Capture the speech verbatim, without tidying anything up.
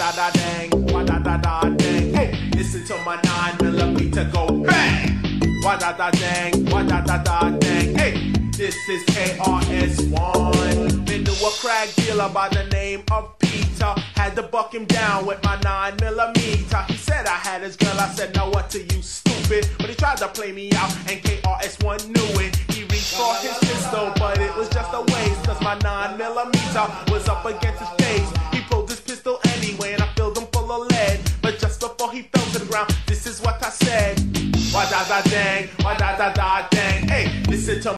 da da dang, wah da da da dang. Hey, listen to my nine millimeter go bang. Wah da da dang, wah da da da dang. Hey, this is K R S One. Been to a crack dealer by the name of Peter. Had to buck him down with my nine millimeter. He said I had his girl. I said, now what to you, stupid? But he tried to play me out, and K R S One knew it. He reached for his pistol, but it was just a waste, cause my nine millimeter was up against his face. He pulled his pistol anyway, and I filled him full of lead. But just before he fell to the ground, this is what I said. Wah da da dang, wah da da da dang. Hey, listen to